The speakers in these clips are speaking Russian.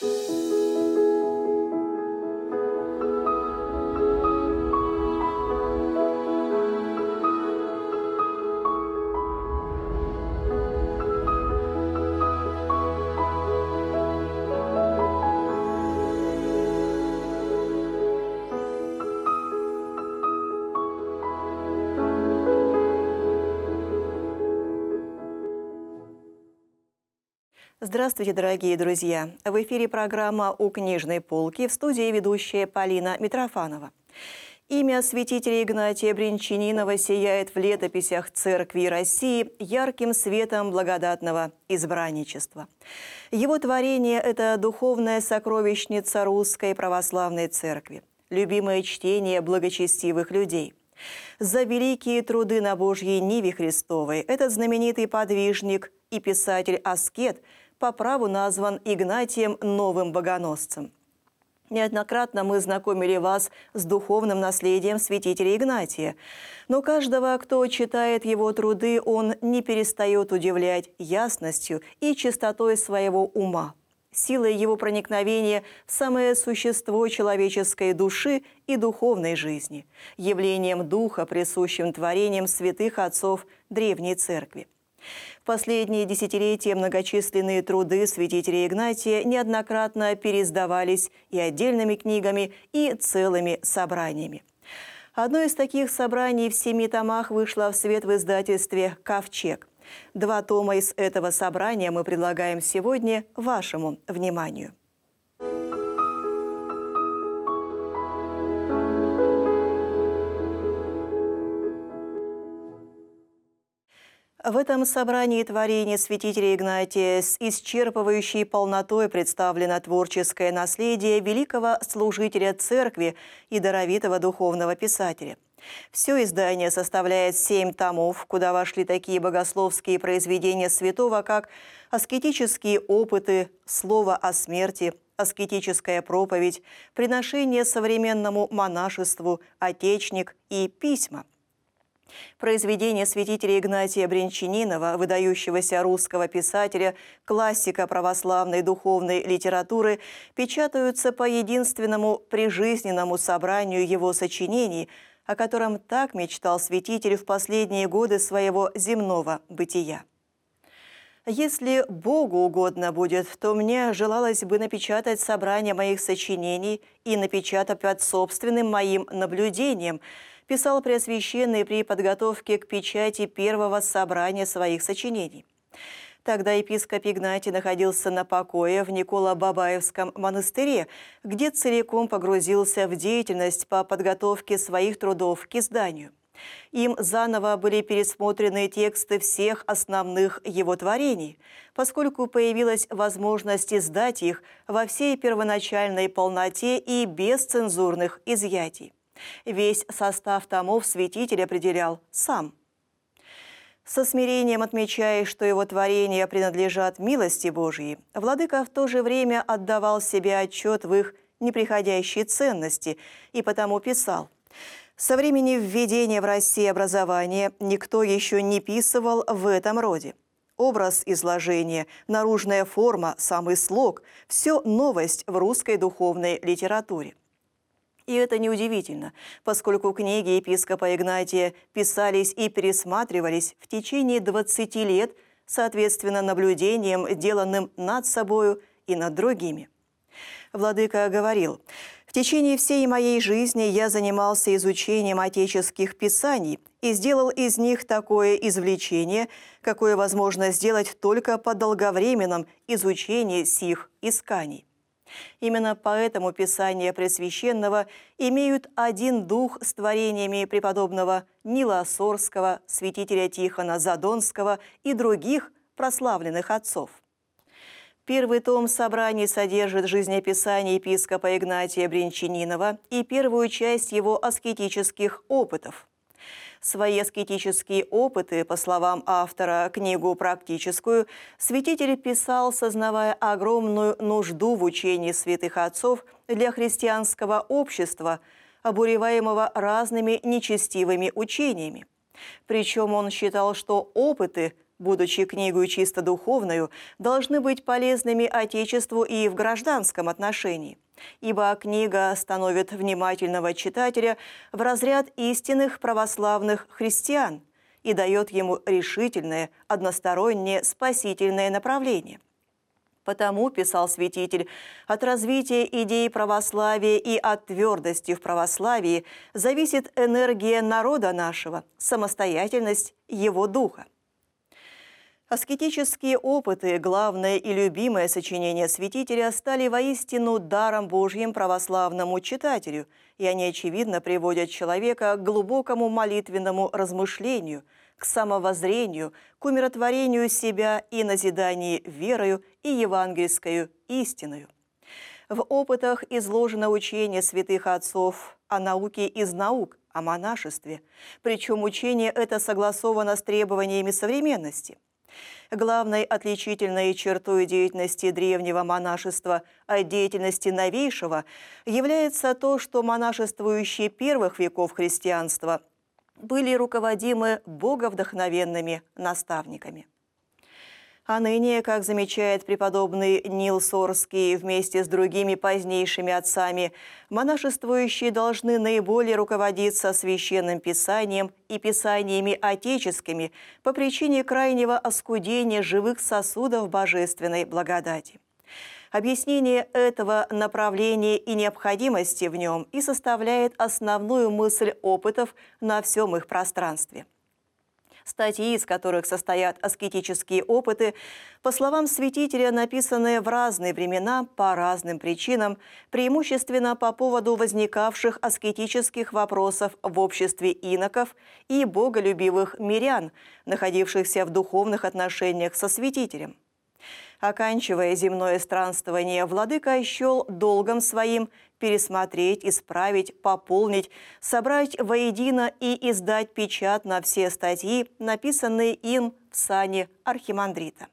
Здравствуйте, дорогие друзья! В эфире программа «У книжной полки», в студии ведущая Полина Митрофанова. Имя святителя Игнатия Бринчанинова сияет в летописях Церкви России ярким светом благодатного избранничества. Его творение – это духовная сокровищница Русской Православной Церкви, любимое чтение благочестивых людей. За великие труды на Божьей Ниве Христовой этот знаменитый подвижник и писатель-аскет по праву назван Игнатием Новым Богоносцем. Неоднократно мы знакомили вас с духовным наследием святителя Игнатия, но каждого, кто читает его труды, он не перестает удивлять ясностью и чистотой своего ума, силой его проникновения в самое существо человеческой души и духовной жизни, явлением духа, присущим творениям святых отцов Древней Церкви. В последние десятилетия многочисленные труды святителя Игнатия неоднократно переиздавались и отдельными книгами, и целыми собраниями. Одно из таких собраний в 7 томах вышло в свет в издательстве «Ковчег». 2 тома из этого собрания мы предлагаем сегодня вашему вниманию. В этом собрании творений святителя Игнатия с исчерпывающей полнотой представлено творческое наследие великого служителя церкви и даровитого духовного писателя. Все издание составляет 7 томов, куда вошли такие богословские произведения святого, как аскетические опыты, слово о смерти, аскетическая проповедь, приношение современному монашеству, отечник и письма. Произведения святителя Игнатия Бринчанинова, выдающегося русского писателя, классика православной духовной литературы, печатаются по единственному прижизненному собранию его сочинений, о котором так мечтал святитель в последние годы своего земного бытия. Если Богу угодно будет, то мне желалось бы напечатать собрание моих сочинений и напечатать под собственным моим наблюдением, писал Преосвященный при подготовке к печати первого собрания своих сочинений. Тогда епископ Игнатий находился на покое в Николо-Бабаевском монастыре, где целиком погрузился в деятельность по подготовке своих трудов к изданию. Им заново были пересмотрены тексты всех основных его творений, поскольку появилась возможность издать их во всей первоначальной полноте и без цензурных изъятий. Весь состав томов святитель определял сам. Со смирением отмечая, что его творения принадлежат милости Божьей, владыка в то же время отдавал себе отчет в их неприходящей ценности и потому писал: «Со времени введения в России образования никто еще не писывал в этом роде. Образ изложения, наружная форма, самый слог – все новость в русской духовной литературе». И это неудивительно, поскольку книги епископа Игнатия писались и пересматривались в течение 20 лет, соответственно, наблюдением, деланным над собою и над другими. Владыка говорил: «В течение всей моей жизни я занимался изучением отеческих писаний и сделал из них такое извлечение, какое возможно сделать только по долговременном изучении сих исканий». Именно поэтому писания Пресвященного имеют один дух с творениями преподобного Нила Осорского, святителя Тихона Задонского и других прославленных отцов. Первый том собраний содержит жизнеописание епископа Игнатия Бринчанинова и первую часть его аскетических опытов. Свои аскетические опыты, по словам автора, книгу практическую, святитель писал, сознавая огромную нужду в учении святых отцов для христианского общества, обуреваемого разными нечестивыми учениями. Причем он считал, что опыты будучи книгой чисто духовную, должны быть полезными Отечеству и в гражданском отношении, ибо книга становит внимательного читателя в разряд истинных православных христиан и дает ему решительное, одностороннее спасительное направление. Потому, писал святитель, от развития идей православия и от твердости в православии зависит энергия народа нашего, самостоятельность его духа. Аскетические опыты, главное и любимое сочинение святителя, стали воистину даром Божьим православному читателю, и они, очевидно, приводят человека к глубокому молитвенному размышлению, к самовоззрению, к умиротворению себя и назиданию верою и евангельскою истиною. В опытах изложено учение святых отцов о науке из наук, о монашестве, причем учение это согласовано с требованиями современности. Главной отличительной чертой деятельности древнего монашества от деятельности новейшего является то, что монашествующие первых веков христианства были руководимы боговдохновенными наставниками. А ныне, как замечает преподобный Нил Сорский вместе с другими позднейшими отцами, монашествующие должны наиболее руководиться священным писанием и писаниями отеческими по причине крайнего оскудения живых сосудов божественной благодати. Объяснение этого направления и необходимости в нем и составляет основную мысль опытов на всем их пространстве. Статьи, из которых состоят аскетические опыты, по словам святителя, написаны в разные времена по разным причинам, преимущественно по поводу возникавших аскетических вопросов в обществе иноков и боголюбивых мирян, находившихся в духовных отношениях со святителем. Оканчивая земное странствование, владыка счел долгом своим пересмотреть, исправить, пополнить, собрать воедино и издать печатно все статьи, написанные им в сане архимандрита.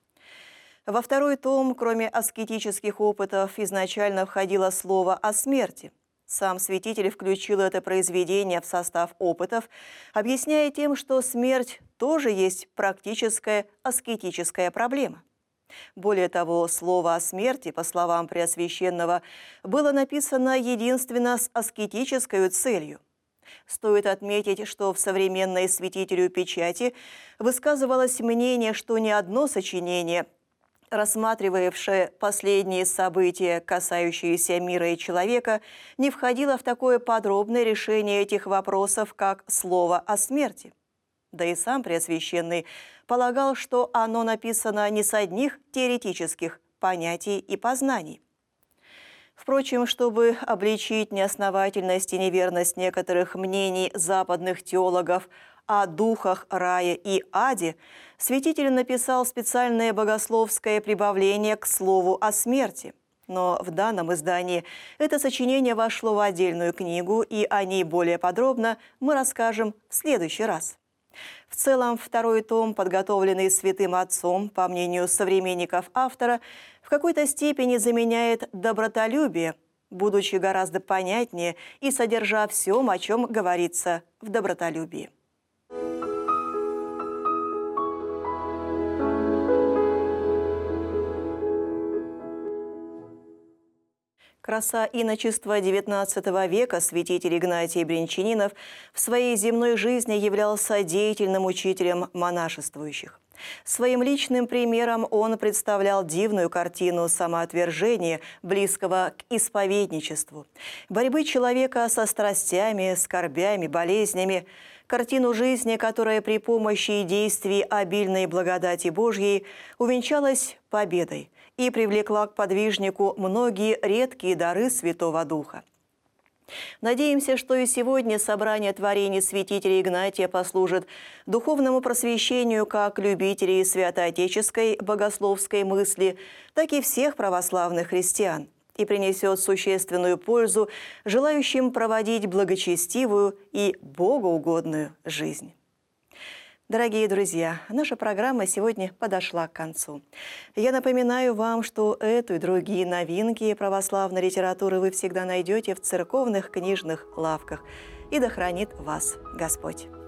Во второй том, кроме аскетических опытов, изначально входило слово о смерти. Сам святитель включил это произведение в состав опытов, объясняя тем, что смерть тоже есть практическая аскетическая проблема. Более того, слово о смерти, по словам Преосвященного, было написано единственно с аскетической целью. Стоит отметить, что в современной святителю печати высказывалось мнение, что ни одно сочинение, рассматривавшее последние события, касающиеся мира и человека, не входило в такое подробное решение этих вопросов, как слово о смерти. Да и сам Преосвященный полагал, что оно написано не с одних теоретических понятий и познаний. Впрочем, чтобы обличить неосновательность и неверность некоторых мнений западных теологов о духах рая и аде, святитель написал специальное богословское прибавление к слову о смерти. Но в данном издании это сочинение вошло в отдельную книгу, и о ней более подробно мы расскажем в следующий раз. В целом, второй том, подготовленный Святым Отцом, по мнению современников автора, в какой-то степени заменяет добротолюбие, будучи гораздо понятнее и содержа всем, о чем говорится в добротолюбии. Краса иночества XIX века святитель Игнатий Брянчанинов в своей земной жизни являлся деятельным учителем монашествующих. Своим личным примером он представлял дивную картину самоотвержения, близкого к исповедничеству, борьбы человека со страстями, скорбями, болезнями, картину жизни, которая при помощи действий обильной благодати Божьей увенчалась победой и привлекла к подвижнику многие редкие дары Святого Духа. Надеемся, что и сегодня собрание творений святителя Игнатия послужит духовному просвещению как любителей святоотеческой богословской мысли, так и всех православных христиан и принесет существенную пользу желающим проводить благочестивую и богоугодную жизнь. Дорогие друзья, наша программа сегодня подошла к концу. Я напоминаю вам, что эту и другие новинки православной литературы вы всегда найдете в церковных книжных лавках. И да хранит вас Господь!